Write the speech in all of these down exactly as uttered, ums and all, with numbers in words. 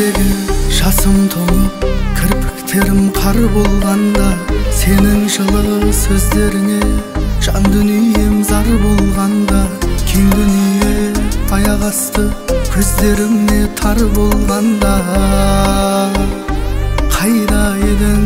көздегі жасым тоңып, кірпіктерім қар болғанда, сенің жылы сөздеріңе жан дүнием зар болғанда, кең дүние аяқ асты көздеріңе тар болғанда, қайда едің?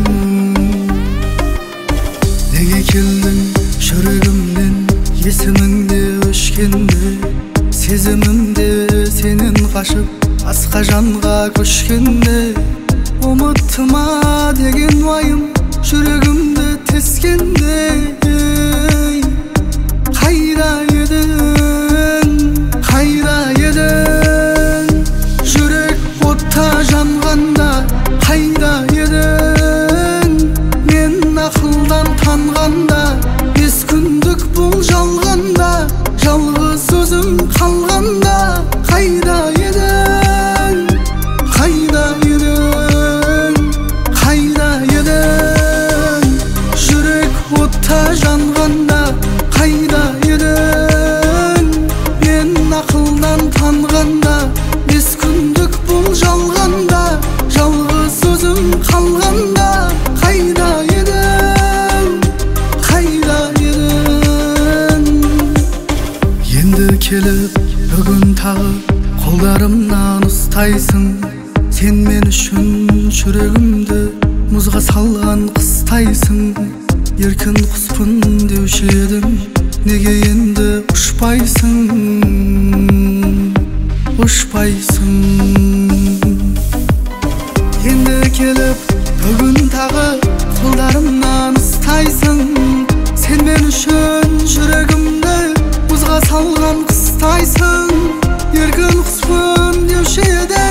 Неге келдің жүрегімнен есіміңде өшкенде, сезімімде сенен қашып басқа жанға көшкенде, ұмыттыма деген уайым жүрегімді тескенде, қайда едің, қайда едің? Жүрек отта жанғанда қайда едің? Мен ақылдан танғанда, бес күндік бұл жалғанда, жалғыз өзім қалғанда, қайда едің, қайда едің, қайда едің? Жүрек отта жанғанда қайда едің? Мен ақылдан танғанда, бес күндік бұл жалғанда, жалғыз өзім қалғанда, қайда едің, қайда едің? Енді келіп бүгін тағы қолдарымнан ұстайсың, сен мен үшін жүрегімді мұзға салған қыстайсың. Еркін құспын деуші едім, неге енді ұшпайсың, ұшпайсың? Енді келіп бүгін тағы қолдарымнан ұстайсың, сен мен үшін жүрегімді мұзға салған қыстайсың. Еркін құспын деуші едім,